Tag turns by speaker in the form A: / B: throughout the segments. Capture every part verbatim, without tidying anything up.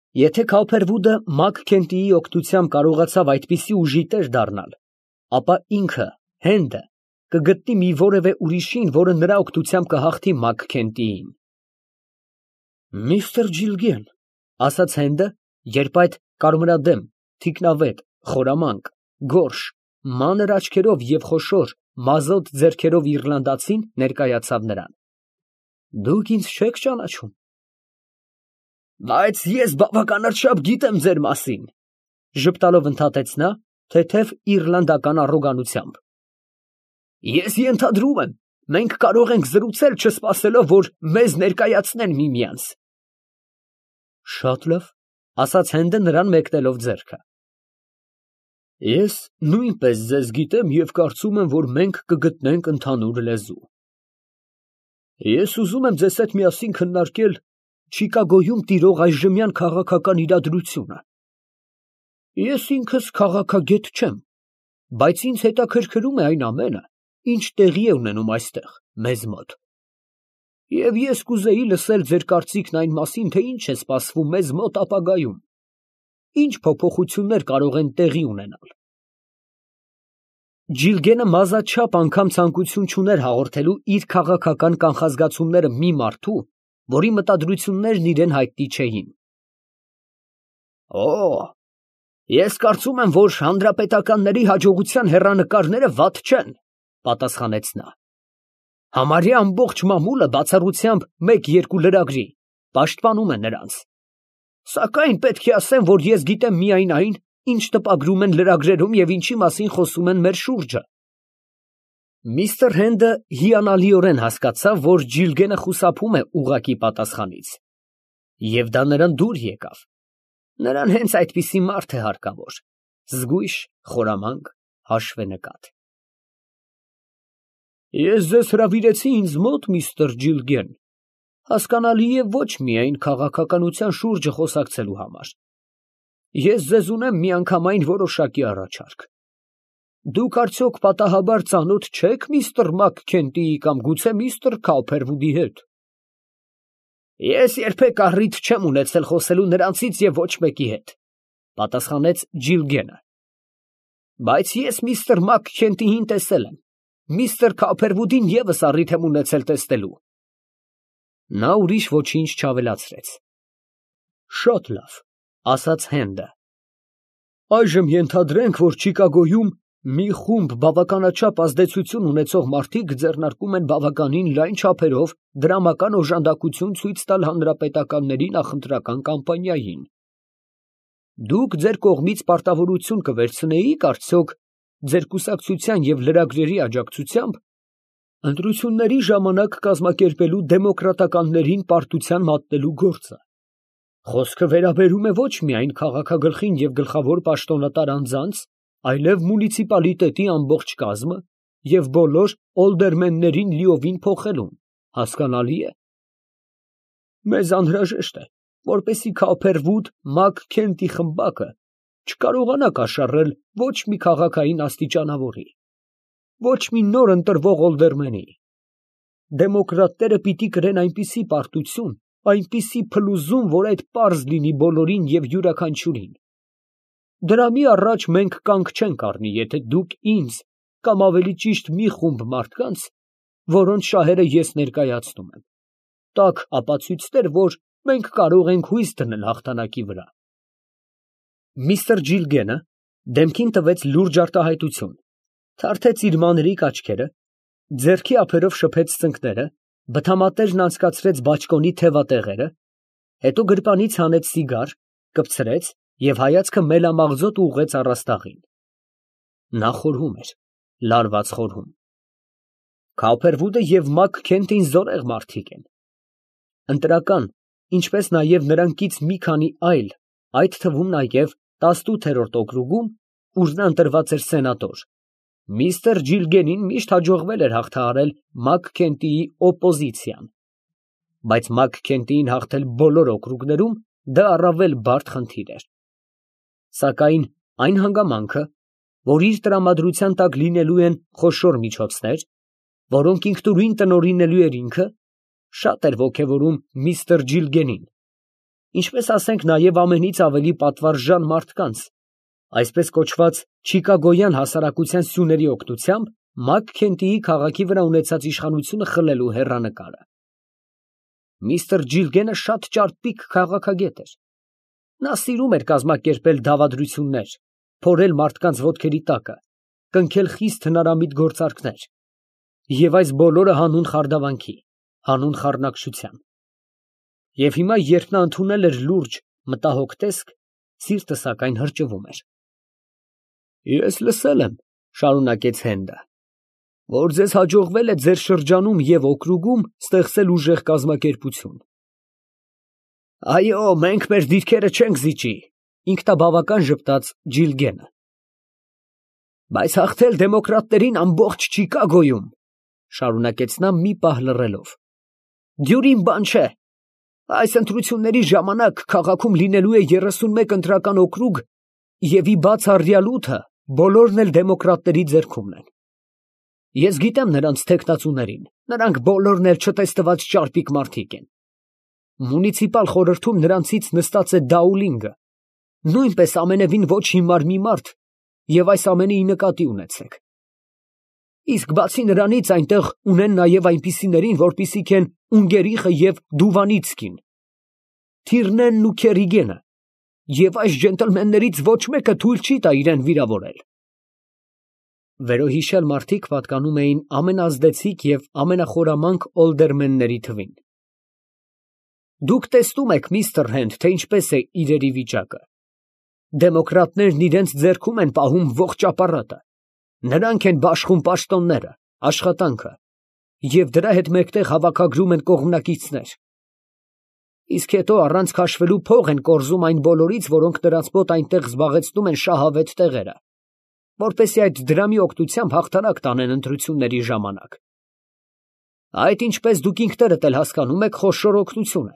A: Եթե Քոփերվուդը Մակ Քենտիի օգնությամբ կարողացավ այդպիսի ուժի տեր դառնալ, ապա ինքը, Հենդը, կգտնի մի որևէ ուրիշին, որը նրա օգնությամբ կհաղթի Մակ Քենտիին։ «Միստր Ջիլգեն», ֊ ասաց Հենդը, երբ այդ կարմրադեմ, թիկնավետ, խորամանկ, գորշ, մանր աչքերով և խոշոր, մազոտ ձեռքերով իռլանդացին ներկայացավ նրան, ֊ դուք ինձ չեք ճանաչում։ Բայց ես բավականաչափ գիտեմ ձեր մասին, ֊ ժպտալով ընդհատեց նա, թեթև իռլանդական առոգանությամբ։ Ես ենթադրում եմ, մենք կարող ենք զրուցել, չսպասելով, որ մեզ ներկայացնեն միմյանց։ Շատ լավ, ֊ ասաց Հենդը նրան մեկնելով ձեռքը։ Ես նույնպես ձեզ գիտեմ և կարծում եմ, որ մենք կգտնենք ընդհանուր լեզու։ Ես ուզում եմ ձեզ հետ միասին քննարկել Չիկագոյում տիրող այժմյան քաղաքական իրադրությունը։ Ես ինքս քաղաքագետ չեմ, բայց ինձ հետաքրքրում է այն ամենը, ինչ տեղի է ունենում այստեղ, մեզ մոտ։ Եվ ես կուզեի լսել ձեր կարծիքն այն մասին, թե ինչ է սպասվում մեզ մոտ ապագայում, ինչ փոփոխություններ կարող են տեղի ունենալ։ Ջիլգենը մազաչափ անգամ ցանկություն չուներ հաղորդելու իր քաղաքական կանխազգացումները մի մարդու, որի մտադրություններն իրան հայտնի չէին։ Օ, ես կարծում եմ, որ հանրապետականների հաջողության հեռանկարները վատ չեն, ֊ պատասխանեց նա։ Համարյա ամբողջ մամուլը բացառությամբ մեկ֊երկու լրագրի պաշտպանում է նրանց։ Սակայն պետք է ասեմ, որ ես գիտեմ միայն այն, ինչ տպագրում են լրագրերում և ինչի մասին խոսում են մեր շուրջը։ Միստր Հենդը հիանալիորեն հասկացավ, որ Ջիլգենը խուսափում է ուղղակի պատասխանից, և դա նրան դուր եկավ։ Նրան հենց այդպիսի մարդ է հարկավոր, զգույշ, խորամանկ, հաշվենկատ։ Ես ձեզ հրավիրեցի ինձ մոտ, միստր Ջիլգեն, հասկանալի է, ոչ միայն քաղաքականության շուրջը խոսակցելու համար։ Ես ձեզ ունեմ միանգամայն որոշակի առաջարկ։ Դուք արդյոք պատահաբար ծանոթ չեք միստր Մակ Քենտիի կամ գուցե միստր Քոփերվուդի հետ։ Ես երբեք առիթ չեմ ունեցել խոսելու նրանցից և ոչ մեկի հետ, ֊ պատասխանեց Ջիլգենը։ Բայց ես միստր Մակ Քենտիին տեսել եմ, միստր Քոփերվուդին ևս առիթ եմ ունեցել տեսնելու։ Նա ուրիշ ոչինչ չավելացրեց։ Շատ լավ, ֊ ասաց Հենդը։ Այժմ ենթադրենք, որ Չիկագոյում մի խումբ բավականաչափ ազդեցություն ունեցող մարդիկ ձեռնարկում են բավականին լայն չափերով դրամական օժանդակություն ցույց տալ հանրապետականների նախընտրական կամպանիային։ Դուք ձեր կողմից պարտավորություն կվերցնեիք արդյոք ձեր կուսակցության և լրագրերի աջակցությամբ ընտրությունների ժամանակ կազմակերպելու դեմոկրատականներին պարտության մատնելու գործը։ Խոսքը վերաբերում է ոչ միայն քաղաքագլխին և գլխավոր պաշտոնատար անձանց, այլև մունիցիպալիտետի ամբողջ կազմը և բոլոր օլդերմեններին լիովին փոխելուն, հասկանալի է։ Մեզ անհրաժեշտ է, որպեսզի Քոփերվուդ Մակ Քենտի խմբակը չկարողանա կաշառել ոչ մի քաղաքային աստիճանավորի, ոչ մի նոր ընտրվող օլդերմենի։ Դեմոկրատները պիտի կրեն այնպիսի պարտություն, այնպիսի փլուզում, որ այդ պարզ լինի բոլորին և յուրաքանչյուրին։ Դրամի առաջ մենք կանգ չենք առնի, եթե դուք ինձ, կամ ավելի ճիշտ մի խումբ մարդկանց, որոնց շահերը ես ներկայացնում եմ, տաք ապացույցներ, որ մենք կարող ենք հույս դնել հաղթանակի վրա։ Միստր Ջիլգենը դեմքին տվեց լուրջ արտահայտություն, թարթեց իր մանրիկ աչքերը, ձեռքի ափերով շփեց ծնկները, բթամատներն անցկացրեց բաճկոնի թևատեղերը, հետո գրպանից հանեց սիգար, կպցրեց և հայացքը մելամաղձոտ ուղղեց առաստաղին։ Նա խորհում էր, լարված խորհում։ Քոփերվուդը և Մակ Քենտին զորեղ մարդիկ են։ Ընտրական, ինչպես նաև նրանքից մի քանի այլ, այդ թվում նաև տասնութերորդ օկրուգում, ուր նա ընտրված էր սենատոր, միստր Ջիլգենին միշտ հաջողվել էր հաղթահարել Մակ Քենտիի օպոզիցիան, բայց Մակ Քենտիին հաղթել բոլոր օկրուգներում դա առավել բարդ խնդիր էր։ Սակայն այն հանգամանքը, որ իր տրամադրության տակ լինելու են խոշոր միջոցներ, որոնք ինքնուրույն տնօրինելու էր ինքը, շատ էր ոգևորում միստր Ջիլգենին, ինչպես ասենք նաև ամենից ավելի պատվարժան մարդկանց, այսպես կոչված Չիկագոյան հասարակության սյուների օգնությամբ Մաքքենթիի քաղաքի վրա ունեցած իշխանությունը խլելու հեռանկարը։ Միստր Ջիլգենը շատ ճարպիկ քաղաքագետ էր։ Նա սիրում էր կազմակերպել դավադրություններ, փորել մարդկանց ոտքերի տակը, կնքել խիստ հնարամիտ գործարքներ, և այս բոլորը հանուն խարդավանքի, հանուն խառնակշության։ Եվ հիմա, երբ նա ընդունել էր լուրջ, մտահոգ տեսք, սիրտը սակայն հրճվում էր։ Ես լսել եմ, շարունակեց Հենդը, որ ձեզ հաջողվել է ձեր շրջանում և օկրուգում ստեղծել ուժեղ կազմակերպություն։ Այո, մենք մեր դիրքերը չենք զիջի, ինքնաբավական ժպտաց Ջիլգենը։ Բայց հաղթել դեմոկրատներին ամբողջ Չիկագոյում, շարունակեց նա մի պահ լռելով, դյուրին բան չէ։ Այս ընտրությունների ժամանակ քաղաքում լինելու է երեսունմեկ ընտրական օկրուգ և ի բաց առյալ ութը բոլորն էլ դեմոկրատների ձեռքումն են։ Ես գիտեմ նրանց թեկնածուներին, նրանք բոլորն էլ չտեսնված ճարպիկ մարդիկ են։ Մունիցիպալ խորհրդում նրանցից նստած է Դաուլինգը, նույնպես ամենևին ոչ հիմար մի մարդ, և այս ամենի նկատի ունեցեք։ Իսկ բացի նրանից այնտեղ ունեն նաև այնպիսիներին, որպիսիք են Ունգերիխը և Դուվանիցկին, Թիրնենն ու Քերիգենը, և այս ջենտլմեններից ոչ մեկը թույլ չի տա իրան վիրավորել։ Վերոհիշյալ մարդիկ պատկանում էին ամենաազդեցիկ և ամենախորամանկ օլդերմենների թվին։ Դուք տեսնում եք, միստր Հենդ, թե ինչպես է իրերի վիճակը։ Դեմոկրատներն իրենց ձեռքում են պահում ողջ ապարատը, նրանք են բաշխում պաշտոնները, աշխատանքը, և դրա հետ մեկտեղ հավաքագրում են կողմնակիցներ։ Իսկ հետո առանց քաշվելու փող են կորզում այն բոլորից, որոնք նրանց մոտ այնտեղ զբաղեցնում են շահավետ տեղերը, որպեսզի այդ դրամի օգնությամբ հաղթանակ տանեն ընտրությունների ժամանակ։ Այդ, ինչպես դուք ինքներդ էլ հասկանում եք, խոշոր օգնություն է։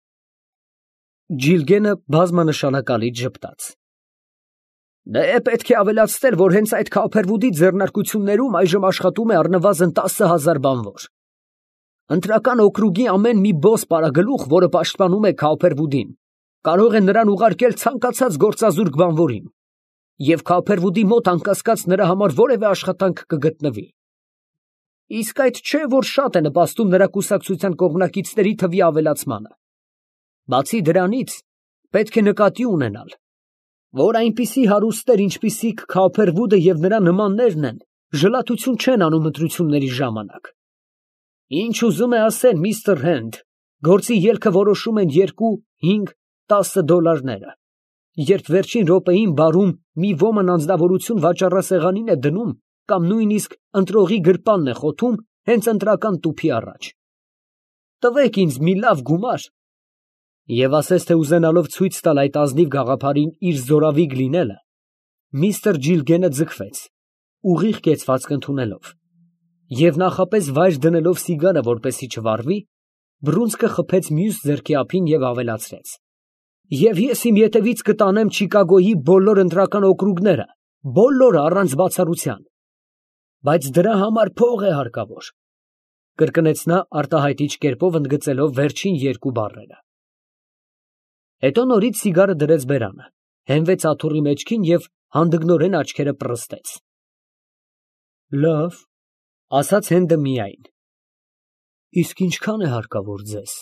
A: Ջիլգենը բազմանշանակալից ժպտաց։ Դե պետք է ավելացնել, որ հենց այդ Քոփերվուդի ձեռնարկություններում այժմ աշխատում է առնվազն տասը հազար բանվոր։ Ընտրական օկրուգի ամեն մի բոս պարագլուխ, որը պաշտպանում է Քոփերվուդին, կարող է նրան ուղարկել ցանկացած գործազուրկ բանվորին, և Քոփերվուդի մոտ անկասկած նրա համար որևէ աշխատանք կգտնվի։ Իսկ այդ չէ, որ շատ է նպաստում նրա կուսակցության կողմնակիցների թվի ավելացմանը։ Բացի դրանից, պետք է նկատի ունենալ, որ այնպիսի հարուստներ, ինչպիսիք Քոփերվուդը և նրա նմաններն են, ժլատություն չեն անում ընտրությունների ժամանակ։ Ինչ ուզում է ասել միստր Հենդ, գործի ելքը որոշում են երկու, հինգ, տասը դոլարները։ Երբ վերջին րոպեին բարում մի ոմն անձնավորություն վաճառասեղանին է դնում, կամ նույնիսկ ընտրողի գրպանն է խոթում հենց ընտրական տուփի առաջ։ Տվեք ինձ մի լավ գումար, և ասես թե ուզենալով ցույց տալ այդ ազնիվ գաղափարին իր զորավիգ լինելը, միստր Ջիլգենը ձգվեց, ուղիղ կեցվածք ընդունելով, և նախապես վայր դնելով սիգարը, որպեսզի չվառվի, բռունցքը խփեց մյուս ձեռքի ափին և ավելացրեց. Եվ ես իմ ետևից կտանեմ Չիկագոյի բոլոր ընտրական օկրուգները, բոլորը առանց բացառության, բայց դրա համար փող է հարկավոր, կրկնեց նա արտահայտիչ կերպով ընդգծելով վերջին երկու բառերը։ Հետո նորից սիգարը դրեց բերանը, հենվեց աթոռի մեջքին և հանդգնորեն աչքերը պռստեց։ Լավ, ասաց Հենդը միայն, իսկ ինչքան է հարկավոր ձեզ։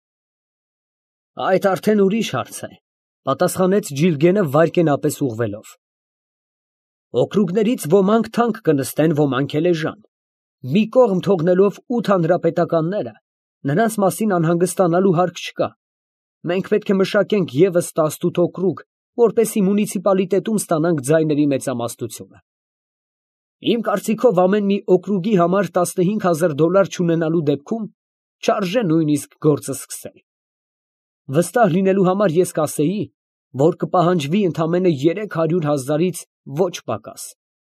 A: Այդ արդեն ուրիշ հարց է, պատասխանեց Ջիլգենը վայրկենապես ուղղվելով։ Օկրուգներից ոմանք թանկ կնստեն, ոմանք էլ էժան։ Մի կողմ թողնելով ութ հանրապետականները, նրանց մասին անհանգստանալու հարկ չկա։ Մենք պետք է մշակենք ևս տասնութ օկրուգ, որպեսզի մունիցիպալիտետում ստանանք ձայների մեծամասնությունը։ Իմ կարծիքով ամեն մի օկրուգի համար տասնհինգ հազար դոլար չունենալու դեպքում չարժե նույնիսկ գործը սկսել։ Վստահ լինելու համար ես կասեի, որ կպահանջվի ընդամենը երեք հարյուր հազարից ոչ պակաս։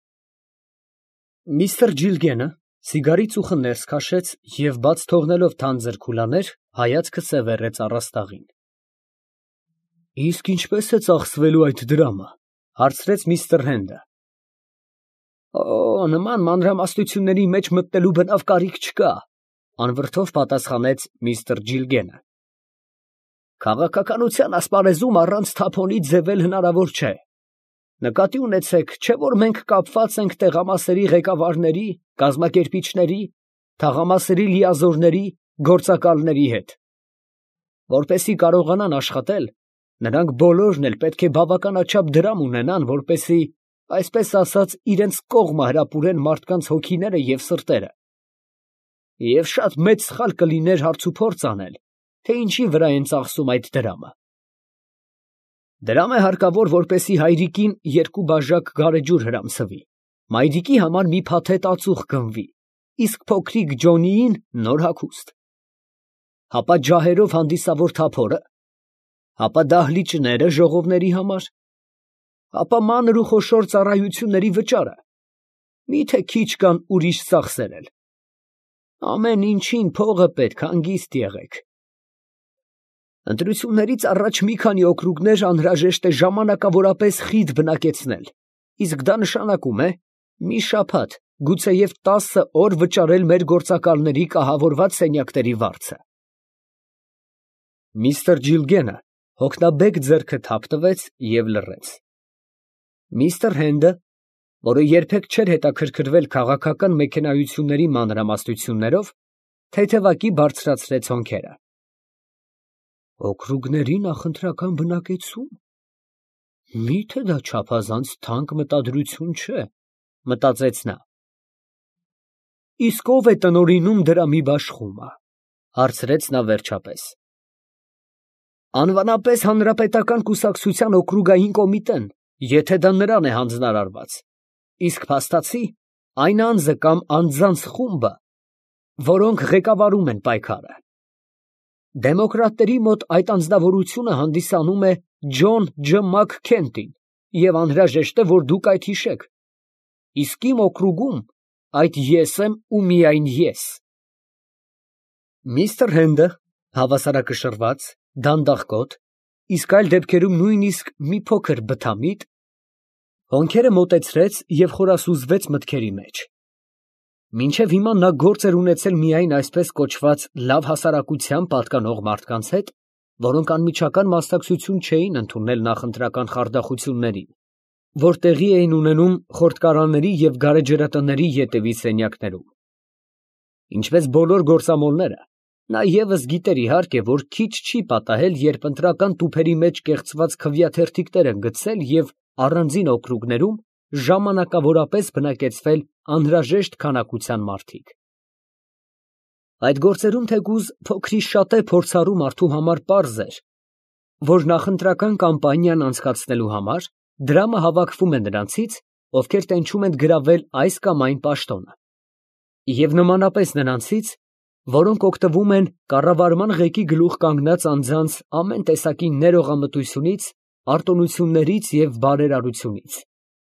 A: Միստր Ջիլգենը սիգարի ծուխը ներս քաշեց և բաց թողնելով թանձր քուլաներ, հայացքը սևեռեց առաստաղին։ Իսկ ինչպե՞ս է ծախսվելու այդ դրամը, հարցրեց միստր Հենդը։ Օ, նման մանրամասնությունների մեջ մտնելու բնավ կարիք չկա, անվրդով պատասխանեց միստր Ջիլգենը։ Քաղաքականության ասպարեզում առանց թափոնի ձևել հնարավոր չէ։ Նկատի ունեցեք, չէ՞ որ մենք կապված ենք տեղամասերի ղեկավարների, կազմակերպիչների, թաղամասերի լիազորների, գործակալների հետ։ Որպեսզի կարողանան աշխատել, նրանք բոլորն էլ պետք է բավականաչափ դրամ ունենան, որպեսզի, այսպես ասած, իրենց կողմը հրապուրեն մարդկանց հոգիները և սրտերը։ Եվ շատ մեծ սխալ կլիներ հարցուփորձ անել, թե ինչի վրա են ծախսում այդ դրամը։ Դրամ է հարկավոր, որպեսզի հայրիկին երկու բաժակ գարեջուր հրամցվի, մայրիկի համար մի փաթեթ ածուխ գնվի, իսկ փոքրիկ Ջոնիին նոր հագուստ, հապա ջահերով հանդիսավոր թափորը, հապա դահլիճները ժողովների համար, հապա մանր ու խոշոր ծառայությունների վճարը, միթե քիչ կան ուրիշ ծախսեր էլ։ Ամեն ինչին փողը պետք, հանգիստ եղեք։ Ընտրություններից առաջ մի քանի օկրուգներ անհրաժեշտ է ժամանակավորապես խիտ բնակեցնել, իսկ դա նշանակում է մի շաբաթ, գուցեև տասը օր վճարել մեր գործակալների կահավորված սենյակների վարձը։ Միստր Ջիլգենը հոգնաբեկ ձեռքը թափ տվեց և լռեց։ Միստր Հենդը, որը երբեք չէր հետաքրքրվել քաղաքական մեքենայությունների մանրամասնություններով, թեթևակի բարձրացրեց հոնքերը։ Օկրուգների նախընտրական բնակեցում։ Մի՞թե դա չափազանց թանկ մտադրություն չէ, մտածեց նա։ Իսկ ո՞վ է տնօրինում դրա մի բաշխումը, հարցրեց նա վերջապես։ Անվանապես հանրապետական կուսակցության օկրուգային կոմիտեն, եթե դա նրան է հանձնարարված, իսկ փաստացի այն անձը կամ անձանց խումբը, որոնք ղեկավարում են պայքարը։ Դեմոկրատների մոտ այդ անձնավորությունը հանդիսանում է Ջոն Ջ. Մաքքենթին, և անհրաժեշտ է, որ դուք այդ հիշեք։ Իսկ իմ օկրուգում այդ ես եմ ու միայն ես։ Միստր Հենդը, հավասարակշռված, դանդաղկոտ, իսկ այլ դեպքերում նույնիսկ մի փոքր բթամիտ, հոնքերը մոտեցրեց և խորասուզվեց մտքերի մեջ։ Մինչև հիմա նա գործ էր ունեցել միայն այսպես կոչված լավ հասարակության պատկանող մարդկանց հետ, որոնք անմիջական մասնակցություն չէին ընդունել նախընտրական խարդախություններին, որ տեղի էին ունենում խորտկարանների և գարեջրատների ետևի սենյակներում։ Ինչպես բոլոր գործամոլները, նա ևս գիտեր իհարկե, որ քիչ չի պատահել, երբ ընտրական տուփերի մեջ կեղծված քվեաթերթիկներ են գցել և առանձին օկրուգներում ժամանակավորապես բնակեցվել անհրաժեշտ քանակության մարդիկ։ Այդ գործերում թեկուզ փոքրիշատե փորձառու մարդու համար պարզ էր, որ նախընտրական կամպանիան անցկացնելու համար դրամը հավաքվում է նրանցից, ովքեր տենչում են գրավել այս կամ այն պաշտոնը, և նմանապես նրանցից, որոնք օգտվում են կառավարման ղեկի գլուխ կանգնած անձանց ամեն տեսակի ներողամտությունից, արտոնություններից և բարերարությունից։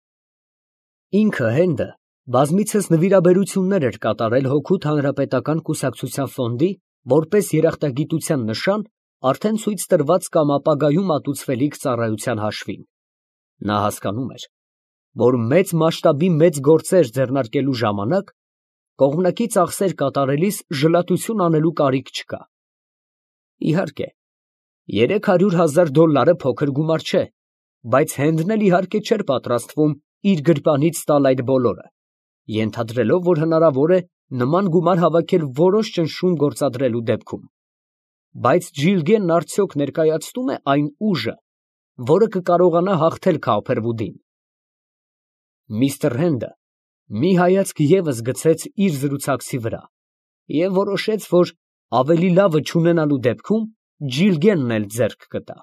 A: Ինքը Հենդը բազմիցս նվիրաբերություններ էր կատարել Հոգուտ հանրապետական կուսակցության ֆոնդի, որպես երախտագիտության նշան արդեն ցույց տրված կամ ապագայում մատուցվելիք ծառայության հաշվին։ Նա հասկանում էր, որ մեծ մասշտաբի մեծ գործեր ձեռնարկելու ժամանակ կողմնակի ծախսեր կատարելիս ժլատություն անելու կարիք չկա։ Իհարկե, երեք հարյուր հազար դոլլարը փոքր գումար չէ, բայց Հենդն էլ իհարկե չէր պատրաստվում իր գրպանից տալ այդ բոլորը, ենթադրելով, որ հնարավոր է նման գումար հավաքել որոշ ճնշում գործադրելու դեպքում։ Բայց Ջիլգենն արդյոք ներկայացնում է այն ուժը, որը կկարողանա հաղթել Քաուփերվուդին։ Միստր Հենդը մի հայացք ևս գցեց իր զրուցակցի վրա և որոշեց, որ ավելի լավը չունենալու դեպքում Ջիլգենն էլ ձեռք կտա։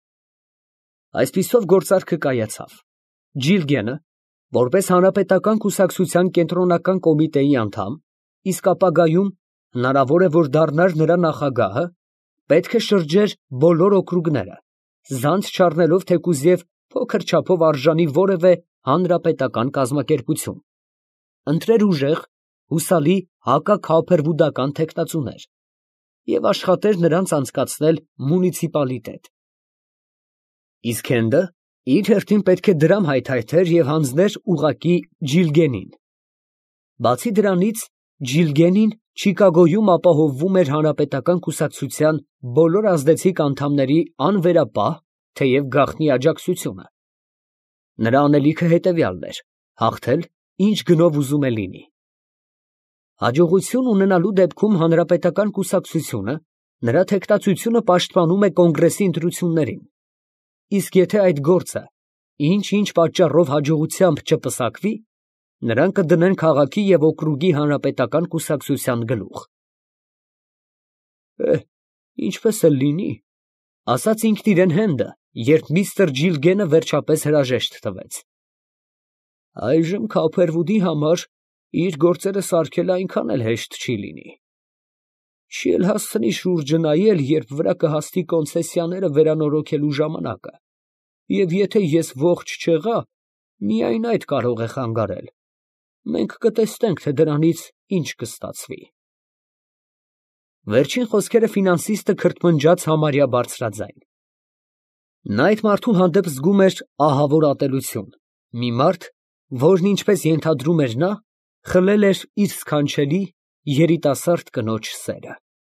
A: Այսպիսով գործարքը կայացավ։ Ջիլգենը, որպես հանրապետական կուսակցության կենտրոնական կոմիտեի անդամ, իսկ ապագայում հնարավոր է, որ դառնար նրա նախագահը, պետք է շրջեր բոլոր օկրուգները, զանց չառնելով թեկուզև փոքր չափով արժանի որևէ հանրապետական կազմակերպություն, ընտրեր ուժեղ, հուսալի հակաքաուփերվուդական թեկնածուներ և աշխատեր նրանց անցկացնել մունիցիպալիտետ։ Իսկ Հենդը իր հերթին պետք է դրամ հայթայթեր և հանձներ ուղղակի Ջիլգենին։ Բացի դրանից, Ջիլգենին Չիկագոյում ապահովվում էր հանրապետական կուսակցության բոլոր ազդեցիկ անդամների անվերապահ, թեև գաղտնի աջակցությունը։ Նրա անելիքը հետևյալն էր. հաղթել, ինչ գնով ուզում է լինի։ Հաջողություն ունենալու դեպքում հանրապետական կուսակցությունը նրա թեկնածությունը պաշտպանում է կոնգրեսի ընտրություններին, իսկ եթե այդ գործը ինչ-ինչ պատճառով հաջողությամբ չպսակվի, նրան կդնեն քաղաքի և օկրուգի հանրապետական կուսակցության գլուխ։ «Է, ինչպես էլ լինի», ֊ ասաց ինքն իրեն Հենդը, երբ միստր Ջիլգենը վերջապես հրաժեշտ տվեց։ «Այժմ Քոփերվուդի համար իր գործերը սարքելը այնքան էլ հեշտ չի լինի։ Չի էլ հասցնի շուրջը նայել, երբ վրա կհասնի կոնցեսիաները վերանորոգելու ժամանակը, և եթե ես ողջ չեղա, միայն այդ կարող է խանգարել։ Մենք կտեսնենք, թե դրանից ինչ կստացվի»։ Վերջին խոսքերը ֆինանսիստը քրթմնջաց համարյա բարձրաձայն։ Նա այդ մարդու հանդեպ զգում էր ահավոր ատելություն, մի մարդ, որն ինչպես ենթադրում էր նա, խլել էր իր սքանչելի երիտասարդ կնոջ սերը։